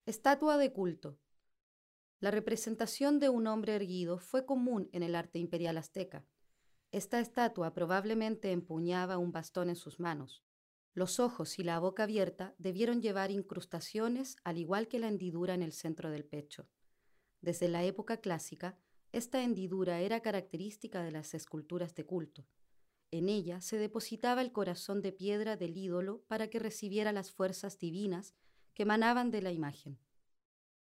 Estatua de culto. La representación de un hombre erguido fue común en el arte imperial azteca. Esta estatua probablemente empuñaba un bastón en sus manos. Los ojos y la boca abierta debieron llevar incrustaciones, al igual que la hendidura en el centro del pecho. Desde la época clásica, esta hendidura era característica de las esculturas de culto. En ella se depositaba el corazón de piedra del ídolo para que recibiera las fuerzas divinas que emanaban de la imagen.